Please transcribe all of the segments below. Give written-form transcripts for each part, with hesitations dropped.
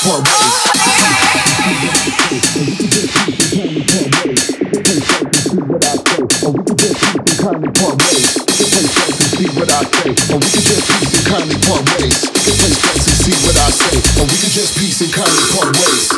part ways. Or we could just peace and kindly part ways. We can play bets and see what I say. Or we could just peace and kindly part ways. We can play bets and see what I say. Or we could just peace and kindly part ways.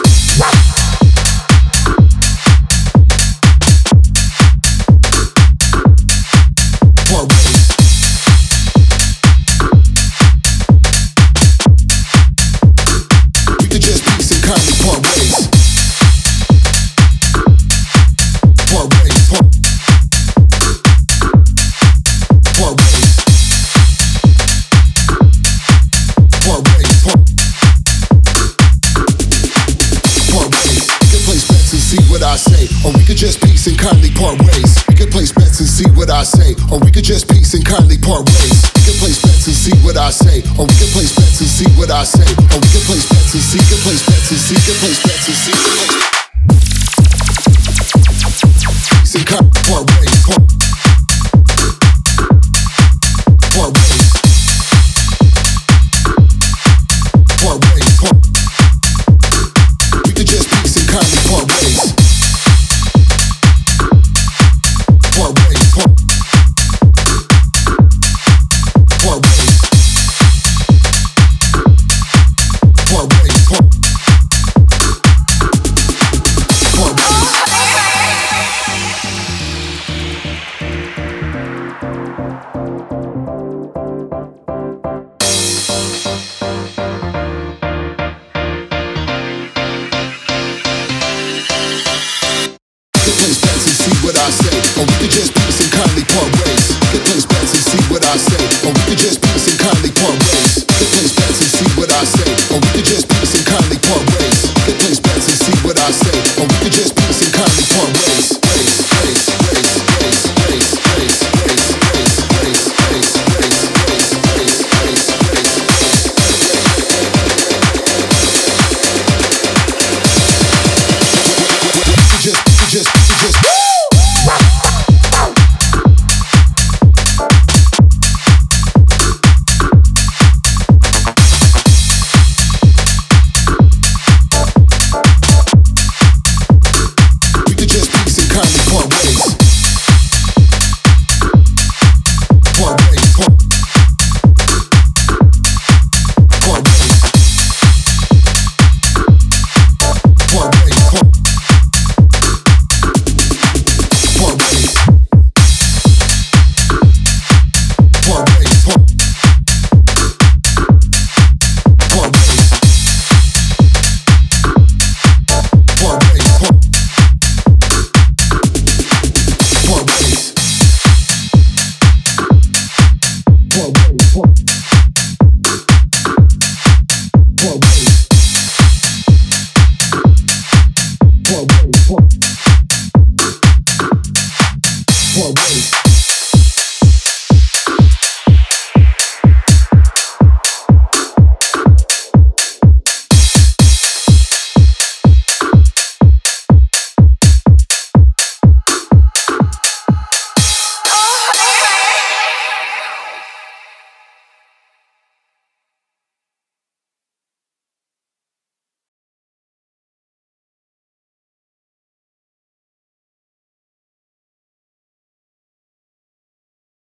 I say, or we could just peace and kindly part ways. We could place bets and see what I say, or we could just peace and kindly part ways. We could place bets and see what I say, or we could place bets and see what I say, or we could place bets and see, could place bets and see, could place bets and see.